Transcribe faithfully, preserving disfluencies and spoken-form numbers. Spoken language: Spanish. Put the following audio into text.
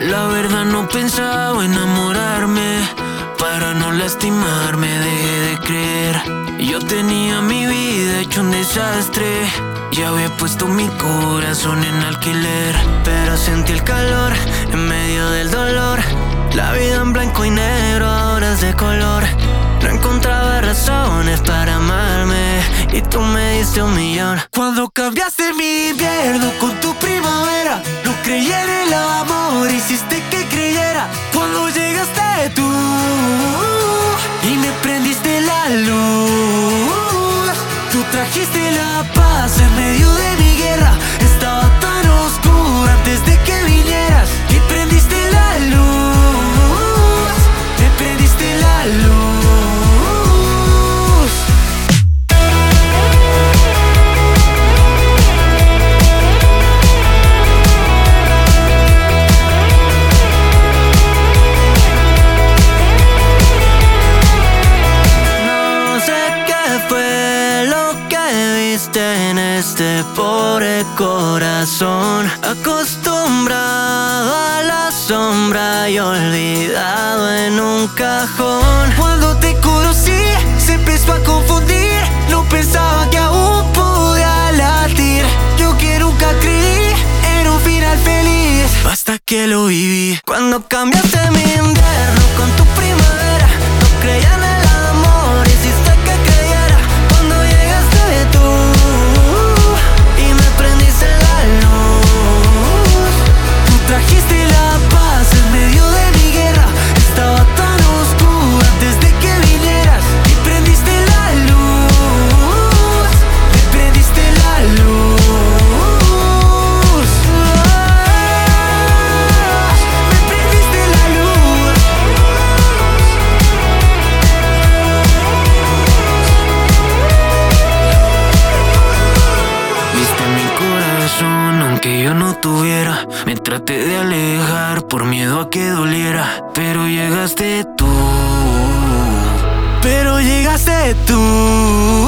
La verdad no pensaba enamorarme, para no lastimarme dejé de creer. Yo tenía mi vida hecho un desastre, ya había puesto mi corazón en alquiler. Pero sentí el calor en medio del dolor, la vida en blanco y negro ahora es de color. No encontraba razones para amarme y tú me diste un millón. Cuando cambiaste mi invierno con tu primavera, no creí en el amor, hiciste que creyera. Cuando llegaste tú y me prendiste la luz, tú trajiste la paz en medio de mi guerra. Estaba tan oscura antes de que vinieras y prendiste la luz, me prendiste la luz. En este pobre corazón, acostumbrado a la sombra y olvidado en un cajón. Cuando te conocí se empezó a confundir, no pensaba que aún podía latir. Yo que nunca creí en un final feliz, hasta que lo viví. Cuando cambiaste mi invierno con tu primavera, no creía en el amor, hiciste que creyera. Cuando llegaste tú trajiste la paz en medio de mi guerra. Estaba tan oscura antes de que vinieras y prendiste la luz, me prendiste la luz, me prendiste la luz. Viste mi corazón aunque yo no tuviera, me traté de alejar por miedo a que doliera. Pero llegaste tú, pero llegaste tú.